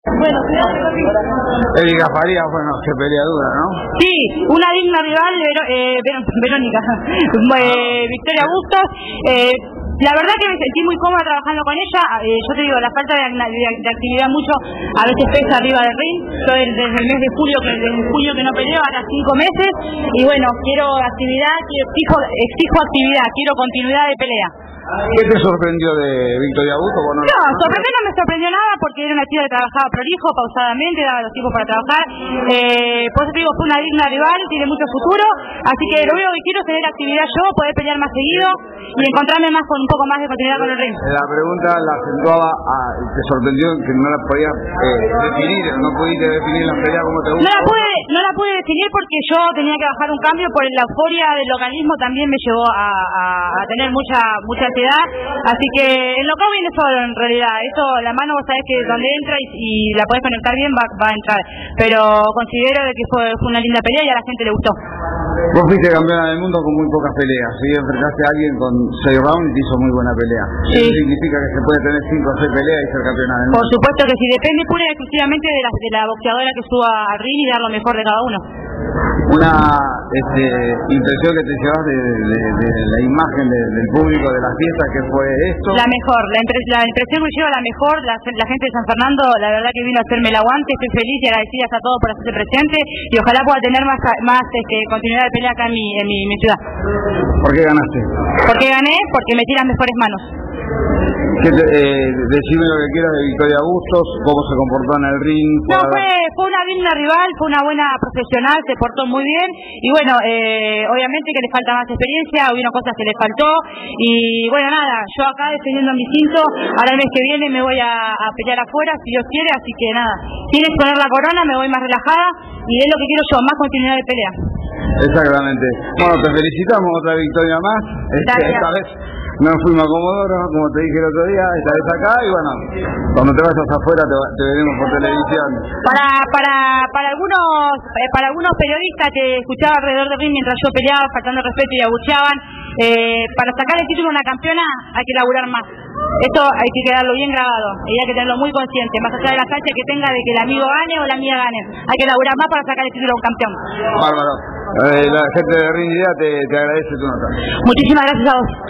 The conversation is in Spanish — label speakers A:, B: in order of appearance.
A: Bueno,
B: Erika Farías, bueno, qué pelea dura, ¿no?
A: sí, una digna rival, Verónica, Victoria Bustos. La verdad que me sentí muy cómoda trabajando con ella. Yo te digo, la falta de actividad mucho a veces pesa arriba del ring. Yo desde el mes de julio, que no peleo, ahora 5 meses. Y bueno, quiero actividad, exijo actividad, quiero continuidad de pelea.
B: ¿Qué te sorprendió de Victoria Bustos? Bueno,
A: no, sorprender no me sorprendió nada porque era una chica que trabajaba prolijo, pausadamente, daba los tiempos para trabajar. Por eso te digo, fue una digna rival, tiene mucho futuro. Así que lo único que quiero es tener actividad yo, poder pelear más seguido y encontrarme más con un poco más de continuidad con el ring.
B: La pregunta la acentuaba, ¿te sorprendió que no la podías definir? ¿No pudiste definir la pelea como te gusta?
A: No la pude definir porque yo tenía que bajar un cambio por la euforia del localismo, también me llevó a tener mucha ansiedad. Así que el knockout viene solo en realidad. Eso, la mano vos sabés que donde entra y la podés conectar bien va a entrar. Pero considero de que fue una linda pelea y a la gente le gustó.
B: Vos fuiste campeona del mundo con muy pocas peleas, ¿sí? Enfrentaste a alguien con 6 rounds y te hizo muy buena pelea.
A: Sí.
B: ¿Eso significa que se puede tener 5 o 6 peleas y ser campeona del mundo?
A: Por supuesto que sí, depende pura y exclusivamente de la boxeadora que suba al ring y dar lo mejor de cada uno.
B: Una impresión que te llevas de la imagen del público de la fiesta, que fue esto.
A: La mejor, la impresión que lleva la mejor, la gente de San Fernando, la verdad que vino a hacerme el aguante, estoy feliz y agradecida a todos por hacerse presente y ojalá pueda tener más continuidad de pelea acá en mi ciudad.
B: ¿Por qué ganaste?
A: ¿Por qué gané? Porque metí las mejores manos.
B: Decime lo que quieras de Victoria Bustos, cómo se comportó en el ring.
A: No, fue una digna rival, fue una buena profesional, se portó muy bien y bueno, obviamente que le falta más experiencia, hubieron cosas que le faltó y bueno, nada, yo acá defendiendo mi cinto, ahora el mes que viene me voy a pelear afuera si Dios quiere, así que nada, tienes que poner la corona, me voy más relajada y es lo que quiero yo, más continuidad de pelea.
B: Exactamente. Bueno, te felicitamos, otra victoria más. Esta vez no fuimos a Comodoro, como te dije el otro día, esta vez acá y bueno, cuando te vayas afuera te veremos por televisión.
A: Para algunos periodistas te escuchaba alrededor del ring mientras yo peleaba, faltando respeto y abucheaban. Para sacar el título de una campeona hay que laburar más. Esto hay que quedarlo bien grabado y hay que tenerlo muy consciente, más allá de la cancha que tenga de que el amigo gane o la amiga gane. Hay que laburar más para sacar el título de un campeón.
B: Bárbaro. La gente de Ring Idea te agradece tu nota.
A: Muchísimas gracias a vos.